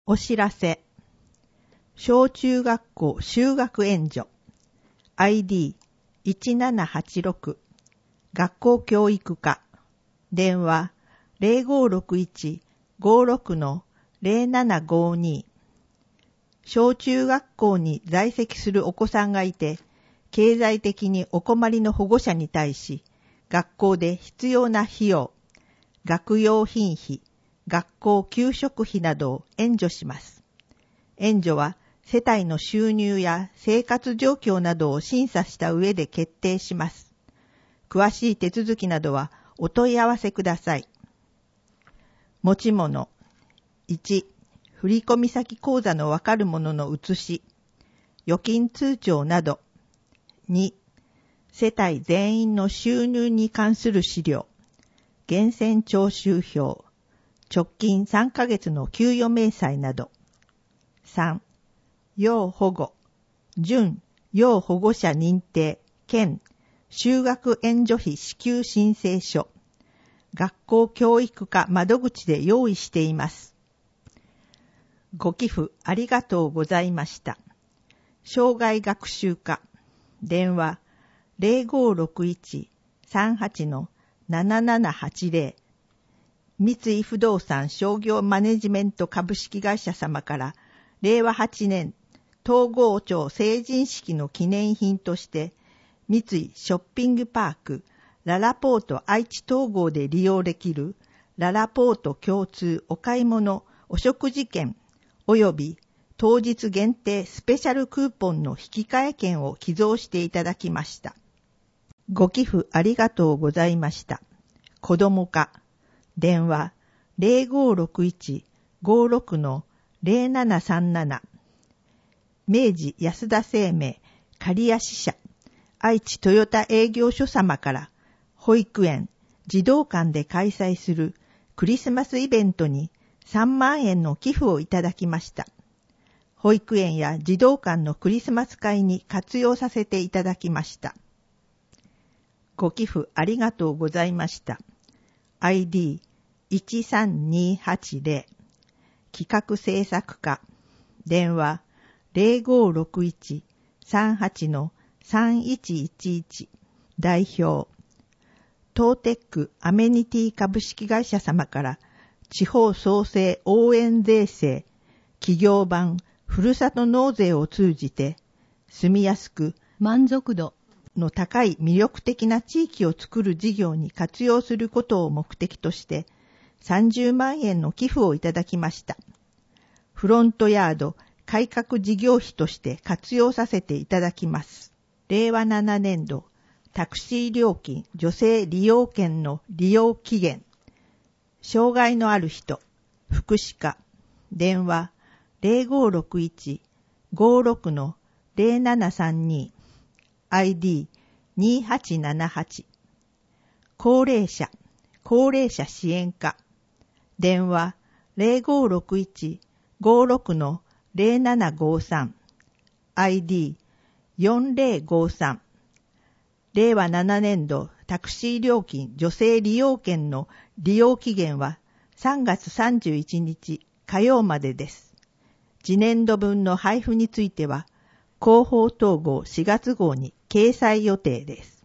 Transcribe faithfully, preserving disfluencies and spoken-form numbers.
お知らせ。小中学校就学援助 アイディーいちななはちろく 学校教育課電話 ゼロごろくいち ごろく ゼロななごに。小中学校に在籍するお子さんがいて、経済的にお困りの保護者に対し、学校で必要な費用、学用品費、学校給食費などを援助します。援助は世帯の収入や生活状況などを審査した上で決定します。詳しい手続きなどはお問い合わせください。持ち物。いち、振込先口座のわかるものの写し、預金通帳など。に、世帯全員の収入に関する資料、源泉徴収票、直近さんかげつの給与明細など。さん、要保護、準要保護者認定、兼就学援助費支給申請書、学校教育課窓口で用意しています。ご寄付ありがとうございました。生涯学習課、電話 ゼロごろくいち さんはち ななななはちゼロ。三井不動産商業マネジメント株式会社様かられいわはちねん東郷町成人式の記念品として三井ショッピングパークララポート愛知統合で利用できるララポート共通お買い物お食事券及び当日限定スペシャルクーポンの引換券を寄贈していただきました。ご寄付ありがとうございました。子ども課電話 ゼロごろくいち ごろく ゼロななさんなな。明治安田生命刈谷支社愛知トヨタ営業所様から保育園児童館で開催するクリスマスイベントにさんまんえんの寄付をいただきました。保育園や児童館のクリスマス会に活用させていただきました。ご寄付ありがとうございました。アイディーいちさんにはちゼロ 企画制作課電話 ゼロごろくいち さんはち さんいちいちいち 代表トーテックアメニティ株式会社様から地方創生応援税制企業版ふるさと納税を通じて住みやすく満足度の高い魅力的な地域を作る事業に活用することを目的としてさんじゅうまんえんの寄付をいただきました。フロントヤード改革事業費として活用させていただきます。れいわななねんどタクシー料金助成利用券の利用期限障害のある人福祉課電話 ゼロごろくいち ごろく ゼロななさんに アイディーにはちななはち 高齢者高齢者支援課電話 ゼロごろくいち ごろく ゼロななごさん アイディーよんぜろごさん。れいわななねんどタクシー料金助成利用券の利用期限はさんがつさんじゅういちにち火曜までです。次年度分の配布については広報統合しがつ号に掲載予定です。